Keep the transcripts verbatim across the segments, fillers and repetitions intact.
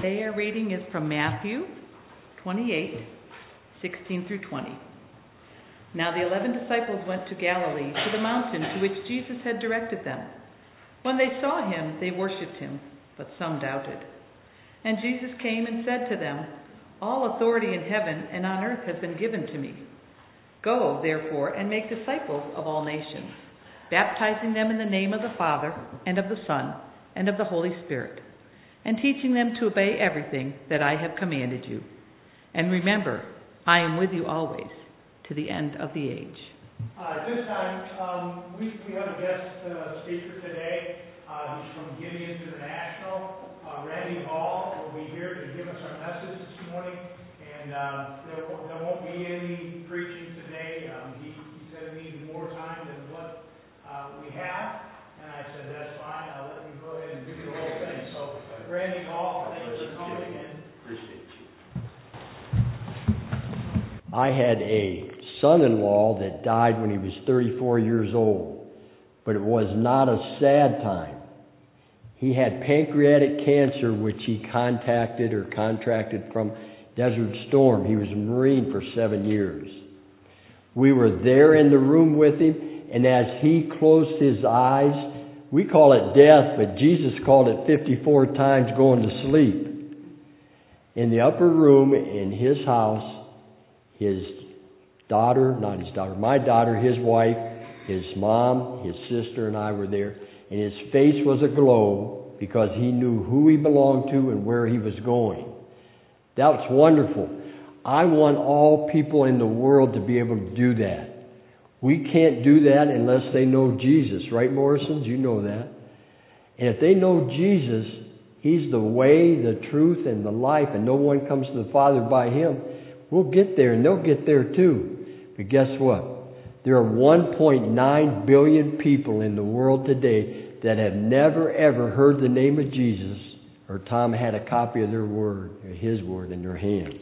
Today our reading is from Matthew twenty-eight, sixteen through twenty. Now the eleven disciples went to Galilee, to the mountain to which Jesus had directed them. When they saw him, they worshipped him, but some doubted. And Jesus came and said to them, "All authority in heaven and on earth has been given to me. Go, therefore, and make disciples of all nations, baptizing them in the name of the Father, and of the Son, and of the Holy Spirit, and teaching them to obey everything that I have commanded you. And remember, I am with you always, to the end of the age." Uh, at this time, um, we, we have a guest uh, speaker today. Uh, he's from Gideon's International. Uh, Randy Hall will be here to give us our message this morning. And uh, there, won't, there won't be any preaching today. Um, he, he said he needed more time than what uh, we have. And I said, that's fine. I'll let you go ahead and do the whole thing. So, Randy Hall, thank you for coming in. Appreciate you. I had a son-in-law that died when he was thirty-four years old, but it was not a sad time. He had pancreatic cancer, which he contacted or contracted from Desert Storm. He was a Marine for seven years. We were there in the room with him, and as he closed his eyes, we call it death, but Jesus called it fifty-four times going to sleep. In the upper room in his house, his daughter, not his daughter, my daughter, his wife, his mom, his sister, and I were there. And his face was aglow because he knew who he belonged to and where he was going. That was wonderful. I want all people in the world to be able to do that. We can't do that unless they know Jesus. Right, Morrisons? You know that. And if they know Jesus, He's the way, the truth, and the life, and no one comes to the Father by Him, we'll get there, and they'll get there too. But guess what? There are one point nine billion people in the world today that have never, ever heard the name of Jesus, or Tom had a copy of their word, or His word, in their hands.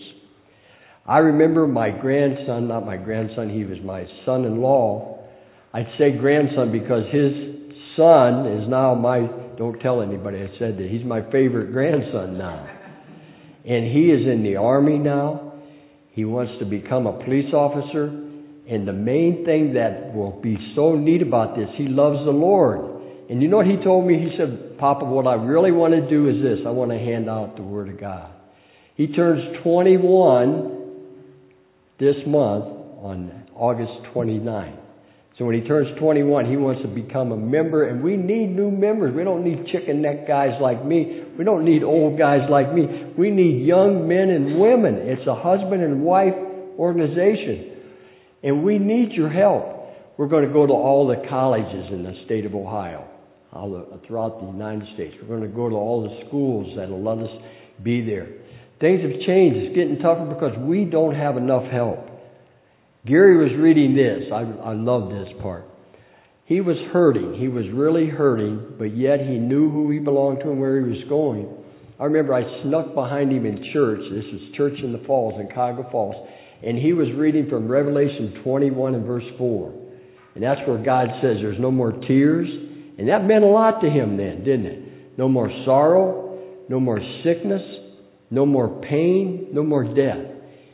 I remember my grandson, not my grandson, he was my son-in-law. I'd say grandson because his son is now my, don't tell anybody I said that, he's my favorite grandson now. And he is in the Army now. He wants to become a police officer. And the main thing that will be so neat about this, he loves the Lord. And you know what he told me? He said, "Papa, what I really want to do is this. I want to hand out the Word of God." He turns twenty-one this month on August twenty-ninth. So when he turns twenty-one, he wants to become a member. And we need new members. We don't need chicken neck guys like me. We don't need old guys like me. We need young men and women. It's a husband and wife organization. And we need your help. We're going to go to all the colleges in the state of Ohio, all the, throughout the United States. We're going to go to all the schools that will let us be there. Things have changed. It's getting tougher because we don't have enough help. Gary was reading this. I, I love this part. He was hurting. He was really hurting, but yet he knew who he belonged to and where he was going. I remember I snuck behind him in church. This is Church in the Falls, in Cuyahoga Falls. And he was reading from Revelation twenty-one and verse four. And that's where God says there's no more tears. And that meant a lot to him then, didn't it? No more sorrow, no more sickness, no more pain, no more death.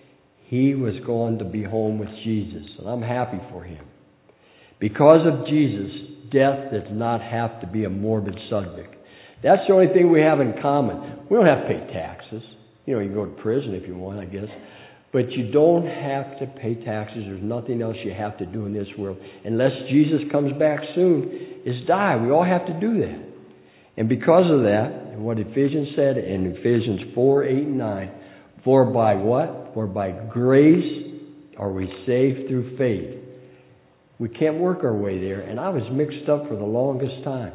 He was going to be home with Jesus. And I'm happy for him. Because of Jesus, death does not have to be a morbid subject. That's the only thing we have in common. We don't have to pay taxes. You know, you can go to prison if you want, I guess. But you don't have to pay taxes. There's nothing else you have to do in this world. Unless Jesus comes back soon, is die. We all have to do that. And because of that, and what Ephesians said in Ephesians four, eight, and nine, for by what? For by grace are we saved through faith. We can't work our way there. And I was mixed up for the longest time.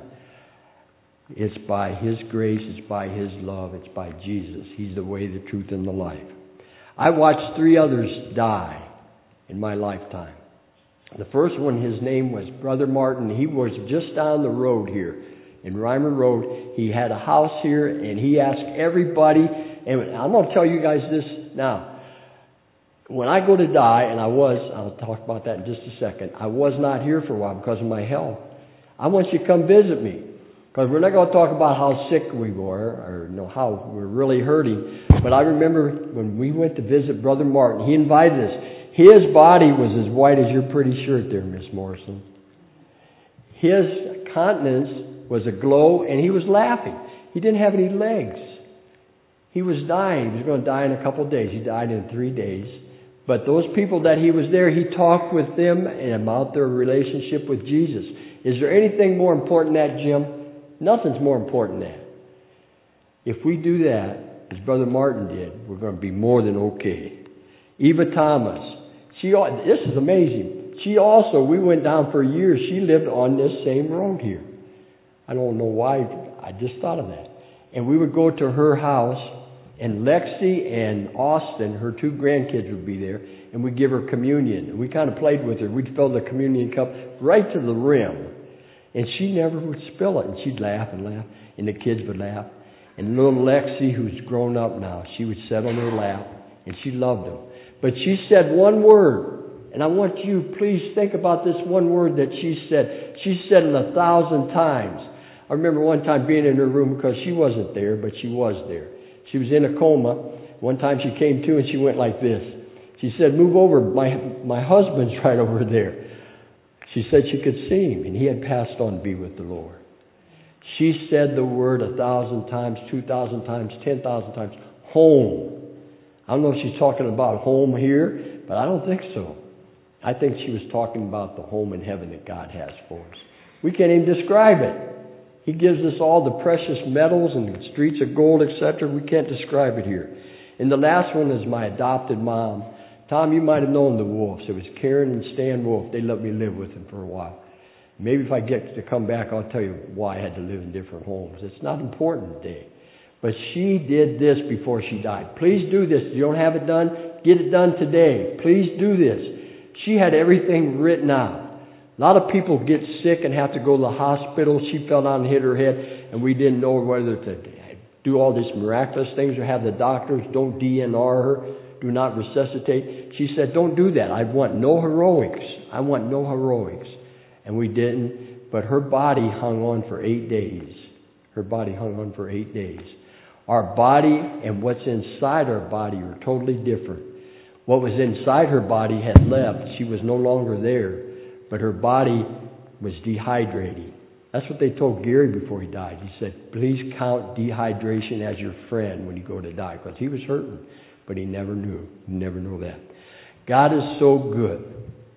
It's by His grace. It's by His love. It's by Jesus. He's the way, the truth, and the life. I watched three others die in my lifetime. The first one, his name was Brother Martin. He was just down the road here in Reimer Road. He had a house here, and he asked everybody, and I'm going to tell you guys this now. When I go to die, and I was, I'll talk about that in just a second, I was not here for a while because of my health. I want you to come visit me. Because we're not going to talk about how sick we were or you know, how we're really hurting. But I remember when we went to visit Brother Martin, he invited us. His body was as white as your pretty shirt there, Miss Morrison. His countenance was aglow, and he was laughing. He didn't have any legs. He was dying. He was going to die in a couple of days. He died in three days. But those people that he was there, he talked with them about their relationship with Jesus. Is there anything more important than that, Jim? Nothing's more important than that. If we do that, as Brother Martin did, we're going to be more than okay. Eva Thomas, she this is amazing. She also, we went down for years, she lived on this same road here. I don't know why, I just thought of that. And we would go to her house, and Lexi and Austin, her two grandkids, would be there, and we'd give her communion. And we kind of played with her. We'd fill the communion cup right to the rim. And she never would spill it. And she'd laugh and laugh, and the kids would laugh. And little Lexi, who's grown up now, she would sit on her lap, and she loved them. But she said one word, and I want you, please think about this one word that she said. She said it a thousand times. I remember one time being in her room because she wasn't there, but she was there. She was in a coma. One time she came to and she went like this. She said, move over. My, my husband's right over there. She said she could see him, and he had passed on to be with the Lord. She said the word a thousand times, two thousand times, ten thousand times. Home. I don't know if she's talking about home here, but I don't think so. I think she was talking about the home in heaven that God has for us. We can't even describe it. He gives us all the precious metals and streets of gold, et cetera. We can't describe it here. And the last one is my adopted mom. Tom, you might have known the Wolves. It was Karen and Stan Wolf. They let me live with them for a while. Maybe if I get to come back, I'll tell you why I had to live in different homes. It's not important today. But she did this before she died. Please do this. If you don't have it done, get it done today. Please do this. She had everything written out. A lot of people get sick and have to go to the hospital. She fell down and hit her head, and we didn't know whether to do all these miraculous things or have the doctors, don't D N R her, do not resuscitate. She said, don't do that. I want no heroics. I want no heroics. And we didn't, but her body hung on for eight days. Her body hung on for eight days. Our body and what's inside our body are totally different. What was inside her body had left. She was no longer there. But her body was dehydrating. That's what they told Gary before he died. He said, please count dehydration as your friend when you go to die. Because he was hurting, but he never knew. He never knew that. God is so good.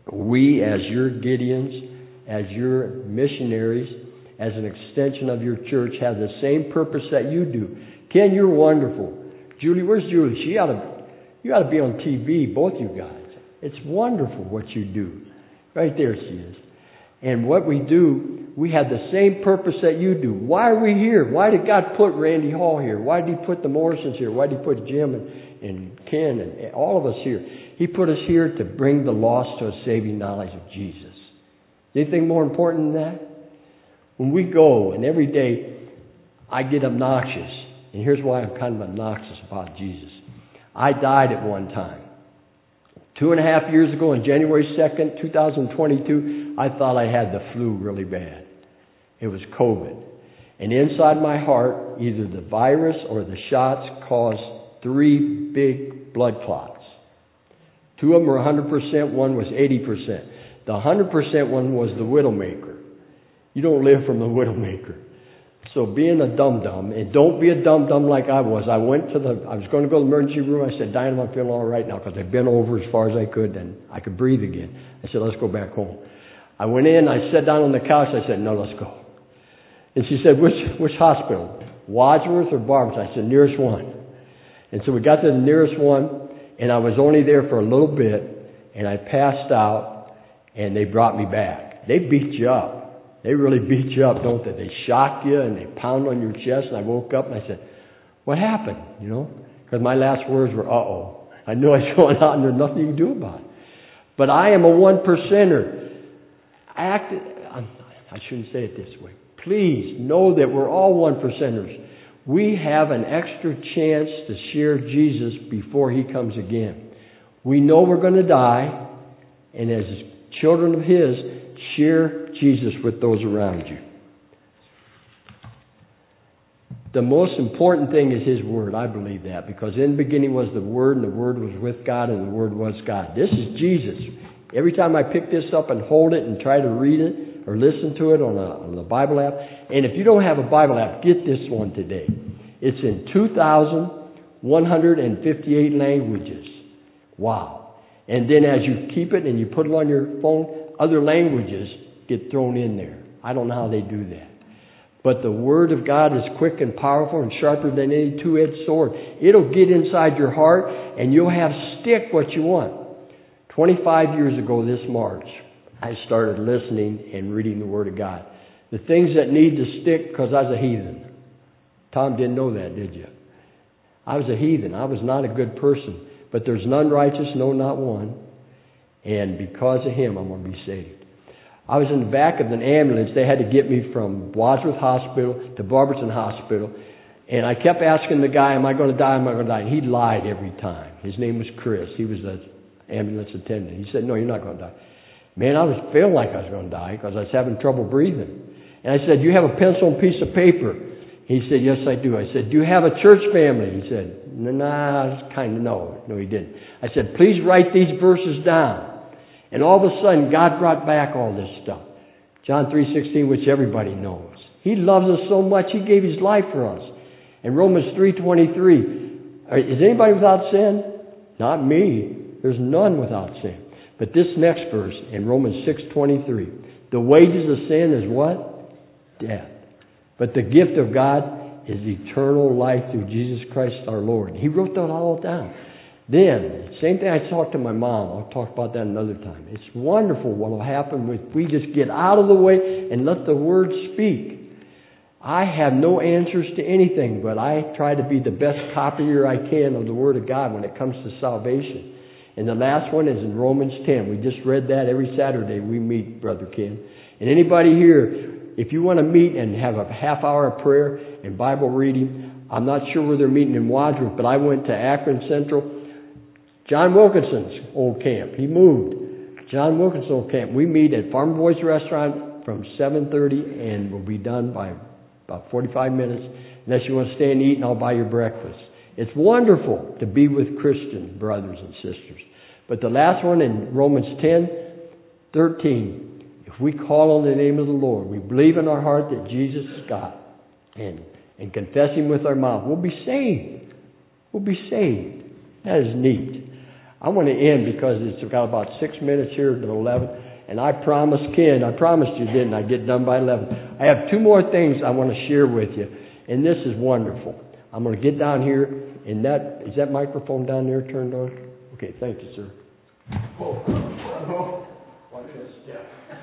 We, as your Gideons, as your missionaries, as an extension of your church, have the same purpose that you do. Ken, you're wonderful. Julie, where's Julie? She ought to, you ought to be on T V, both you guys. It's wonderful what you do. Right there she is. And what we do, we have the same purpose that you do. Why are we here? Why did God put Randy Hall here? Why did He put the Morrisons here? Why did He put Jim and, and Ken and all of us here? He put us here to bring the lost to a saving knowledge of Jesus. Anything more important than that? When we go, and every day I get obnoxious, and here's why I'm kind of obnoxious about Jesus. I died at one time. Two and a half years ago, on January second, two thousand twenty-two, I thought I had the flu really bad. It was COVID. And inside my heart, either the virus or the shots caused three big blood clots. Two of them were one hundred percent, one was eighty percent. The one hundred percent one was the Widowmaker. You don't live from the Widowmaker. So being a dum-dum, and don't be a dum-dum like I was. I went to the, I was going to go to the emergency room. I said, Diane, I'm feeling all right now because I've been over as far as I could and I could breathe again. I said, let's go back home. I went in, I sat down on the couch. I said, no, let's go. And she said, which which hospital? Wadsworth or Barnes? I said, nearest one. And so we got to the nearest one, and I was only there for a little bit, and I passed out, and they brought me back. They beat you up. They really beat you up, don't they? They shock you and they pound on your chest. And I woke up and I said, what happened? You know, because my last words were, uh-oh. I knew I was going out and there's nothing you can do about it. But I am a one percenter. I acted, I shouldn't say it this way. Please know that we're all one percenters. We have an extra chance to share Jesus before He comes again. We know we're going to die, and as children of His, share Jesus with those around you. the most important thing is His Word. I believe that, because in the beginning was the Word, and the Word was with God, and the Word was God. This is Jesus. Every time I pick this up and hold it and try to read it or listen to it on, a, on the Bible app, and if you don't have a Bible app, get this one today. It's in two thousand one hundred fifty-eight languages. Wow. And then as you keep it and you put it on your phone, other languages get thrown in there. I don't know how they do that. But the Word of God is quick and powerful and sharper than any two-edged sword. It'll get inside your heart and you'll have stick what you want. twenty-five years ago this March, I started listening and reading the Word of God. The things that need to stick, because I was a heathen. Tom didn't know that, did you? I was a heathen. I was not a good person. But there's none righteous, no, not one. And because of Him, I'm going to be saved. I was in the back of an ambulance. They had to get me from Wadsworth Hospital to Barberton Hospital. And I kept asking the guy, am I going to die? Am I going to die? And he lied every time. His name was Chris. He was an ambulance attendant. He said, no, you're not going to die. Man, I was feeling like I was going to die because I was having trouble breathing. And I said, do you have a pencil and piece of paper? He said, yes, I do. I said, do you have a church family? He said, nah, kind of no. No, he didn't. I said, please write these verses down. And all of a sudden, God brought back all this stuff. John three sixteen, which everybody knows. He loves us so much, He gave His life for us. And Romans three twenty-three, is anybody without sin? Not me. There's none without sin. But this next verse in Romans six twenty-three, the wages of sin is what? Death. But the gift of God is eternal life through Jesus Christ our Lord. He wrote that all down. Then, same thing I talked to my mom. I'll talk about that another time. It's wonderful what will happen if we just get out of the way and let the Word speak. I have no answers to anything, but I try to be the best copier I can of the Word of God when it comes to salvation. And the last one is in Romans ten. We just read that every Saturday we meet, Brother Ken. And anybody here, if you want to meet and have a half hour of prayer and Bible reading, I'm not sure where they're meeting in Wadsworth, but I went to Akron Central. John Wilkinson's old camp. He moved. John Wilkinson's old camp. We meet at Farmer Boys Restaurant from seven thirty and we'll be done by about forty-five minutes. Unless you want to stay and eat, and I'll buy your breakfast. It's wonderful to be with Christian brothers and sisters. But the last one in Romans ten thirteen. If we call on the name of the Lord, we believe in our heart that Jesus is God, and, and confess Him with our mouth, we'll be saved. We'll be saved. That is neat. I want to end because it's got about six minutes here to eleven. And I promised Ken, I promised you, didn't I, get done by eleven. I have two more things I want to share with you. And this is wonderful. I'm going to get down here. And that, is that microphone down there turned on? Okay, thank you, sir. Oh, oh. Watch this. Yeah.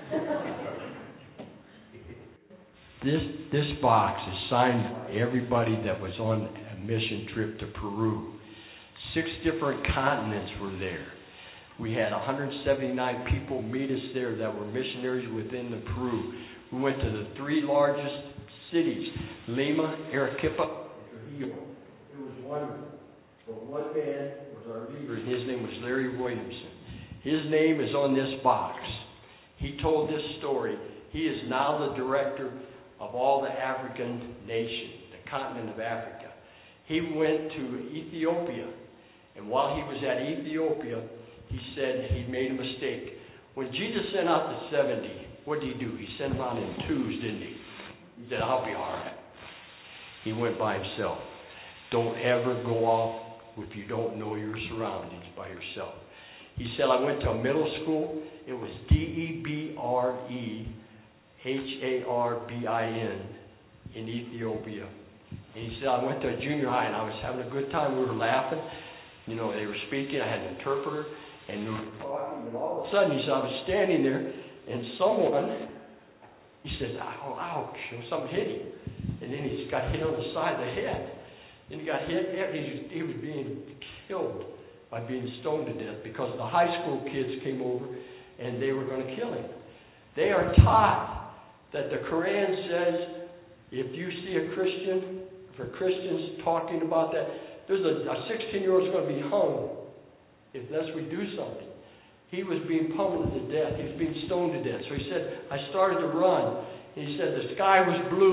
This, this box is signed by everybody that was on a mission trip to Peru. Six different continents were there. We had one hundred seventy-nine people meet us there that were missionaries within the Peru. We went to the three largest cities, Lima, Arequipa, and Trujillo. It was wonderful. But one man was our leader, and his name was Larry Williamson. His name is on this box. He told this story. He is now the director of all the African nations, the continent of Africa. He went to Ethiopia. And while he was at Ethiopia, he said he made a mistake. When Jesus sent out the seventy, what did He do? He sent them out in twos, didn't He? He said, I'll be all right. He went by himself. Don't ever go off if you don't know your surroundings by yourself. He said, I went to a middle school. It was D E B R E H A R B I N in Ethiopia. And he said, I went to a junior high and I was having a good time. We were laughing. You know, they were speaking. I had an interpreter. And we were talking. And all of a sudden, he said, I was standing there. And someone, he said, oh, ouch. You know, something hit him. And then he got hit on the side of the head. Then he got hit. He was, he was being killed by being stoned to death because the high school kids came over and they were going to kill him. They are taught that the Quran says if you see a Christian, for Christians talking about that, there's a, a sixteen-year-old is going to be hung unless we do something. He was being pummeled to death. He was being stoned to death. So he said, I started to run. He said the sky was blue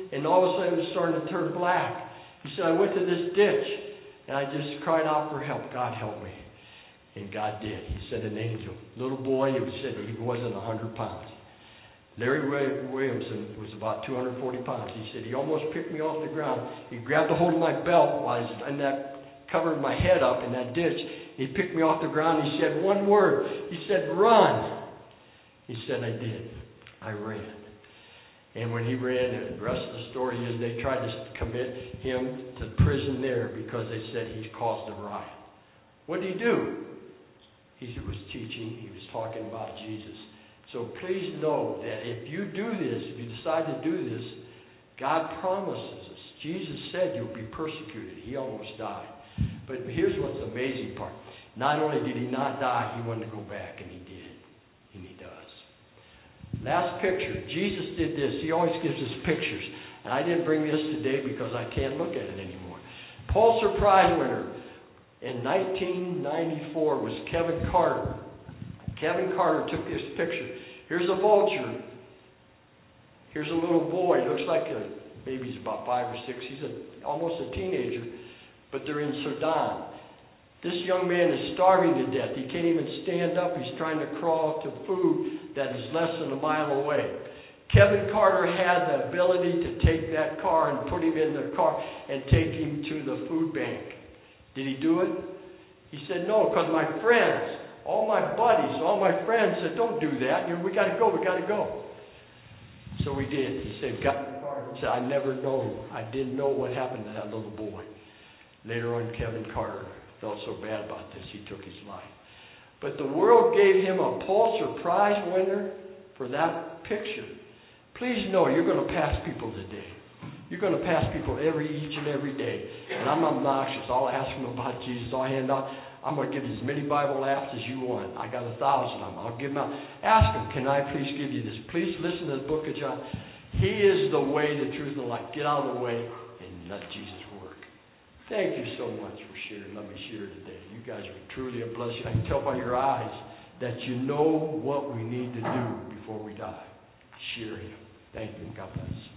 and all of a sudden it was starting to turn black. He said, I went to this ditch, and I just cried out for help. God help me. And God did. He sent an angel. Little boy, he said he wasn't one hundred pounds. Larry Williamson was about two hundred forty pounds. He said he almost picked me off the ground. He grabbed a hold of my belt while I was in that, covered my head up in that ditch. He picked me off the ground. He said one word. He said, run. He said, I did. I ran. And when he ran, the rest of the story is they tried to commit him to prison there because they said he caused a riot. What did he do? He was teaching. He was talking about Jesus. So please know that if you do this, if you decide to do this, God promises us. Jesus said you'll be persecuted. He almost died. But here's what's the amazing part. Not only did he not die, he wanted to go back, and he did. And he does. Last picture. Jesus did this. He always gives us pictures. And I didn't bring this today because I can't look at it anymore. Pulitzer Prize winner in nineteen ninety-four was Kevin Carter. Kevin Carter took this picture. Here's a vulture. Here's a little boy. Looks like a, maybe he's about five or six. He's a, almost a teenager. But they're in Sudan. This young man is starving to death. He can't even stand up. He's trying to crawl to food that is less than a mile away. Kevin Carter had the ability to take that car and put him in the car and take him to the food bank. Did he do it? He said, no, because my friends, all my buddies, all my friends said, don't do that. You know, we got to go. We got to go. So we did. He said, God, he said, I never know. I didn't know what happened to that little boy. Later on, Kevin Carter felt so bad about this, he took his life. But the world gave him a Pulitzer Prize winner for that picture. Please know you're going to pass people today. You're going to pass people every each and every day. And I'm obnoxious. I'll ask them about Jesus. I'll hand out. I'm going to give you as many Bible apps as you want. I got a thousand of them. I'll give them out. Ask them, can I please give you this? Please listen to the book of John. He is the way, the truth, and the life. Get out of the way and let Jesus work. Thank you so much for sharing. Let me share today. You guys are truly a blessing. I can tell by your eyes that you know what we need to do before we die. Share Him. Thank you. God bless.